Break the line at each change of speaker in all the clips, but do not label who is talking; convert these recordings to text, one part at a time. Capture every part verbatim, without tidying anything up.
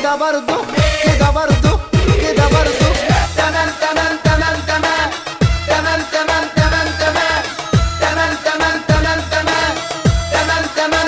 كده برضو كده برضو كده برضو تمام تمام تمام تمام تمام تمام تمام تمام تمام تمام تمام تمام تمام تمام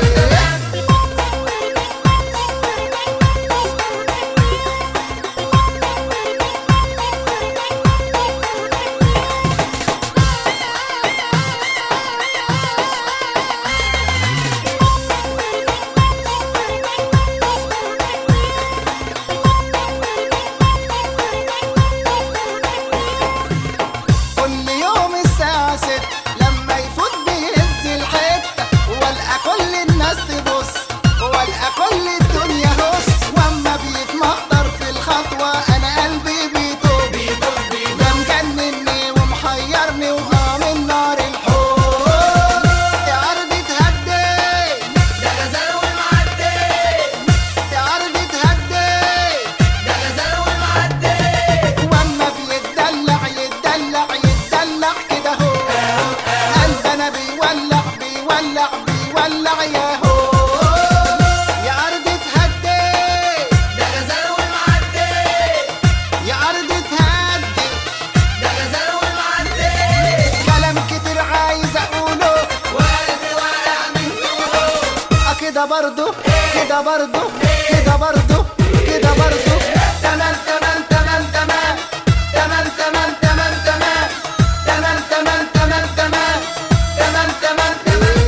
كده برضو كده برضو كده برضو كده برضو تمام تمام تمام تمام تمام تمام تمام تمام تمام تمام تمام تمام تمام تمام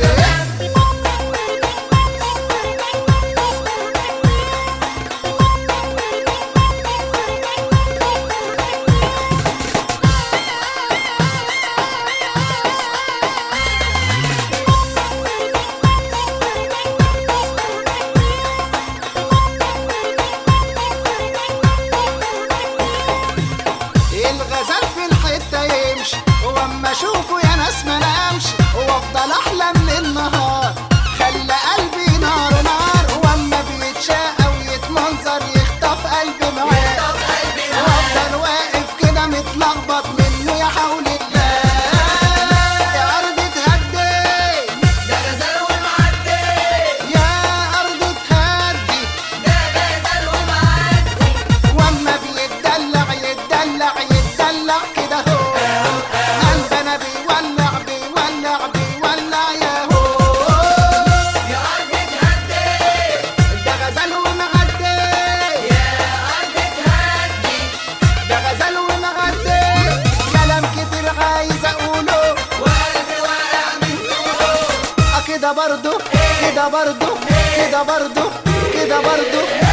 الغزال في الحتة يمشي واما اشوفه يا ناس ما نامش وافضل احلم للنهار خلى قلبي نار نار واما بيتشاقى ويتمنظر يخطف قلبي معاه وافضل واقف كده متلخبط منه يا حول الله يا ارض تهدي
ده غزال ومعدي
يا ارض تهدي
ده غزال ومعدي
واما بيتدلع يتدلع يتدلع كده هو قلبنا بيولع بيولع بيولع يا هو
يا أرض تهدي
ده غزال ومعدي
يا أرض تهدي
ده غزال ومعدي كلام كتير عايز اقوله
وقلبي واقع من طوله
اه كده برضو كده برضو كده برضو كده برضو